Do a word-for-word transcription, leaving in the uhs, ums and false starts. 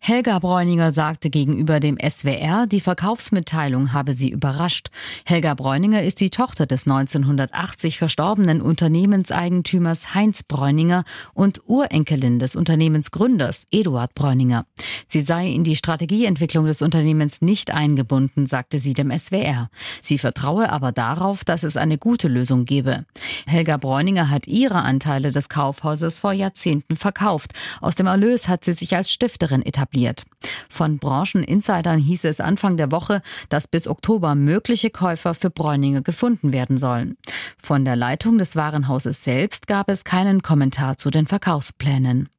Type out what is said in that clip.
Helga Bräuninger sagte gegenüber dem S W R, die Verkaufsmitteilung habe sie überrascht. Helga Bräuninger ist die Tochter des neunzehnhundertachtzig verstorbenen Unternehmenseigentümers Heinz Bräuninger und Urenkelin des Unternehmensgründers Eduard Bräuninger. Sie sei in die Strategieentwicklung des Unternehmens nicht eingebunden, sagte sie dem S W R. Sie vertraue aber darauf, dass es eine gute Lösung gebe. Helga Bräuninger hat ihre Anteile des Kaufhauses vor Jahrzehnten verkauft. Aus dem Erlös hat sie sich als Stifterin etabliert. Von Brancheninsidern hieß es Anfang der Woche, dass bis Oktober mögliche Käufer für Bräuninger gefunden werden sollen. Von der Leitung des Warenhauses selbst gab es keinen Kommentar zu den Verkaufsplänen.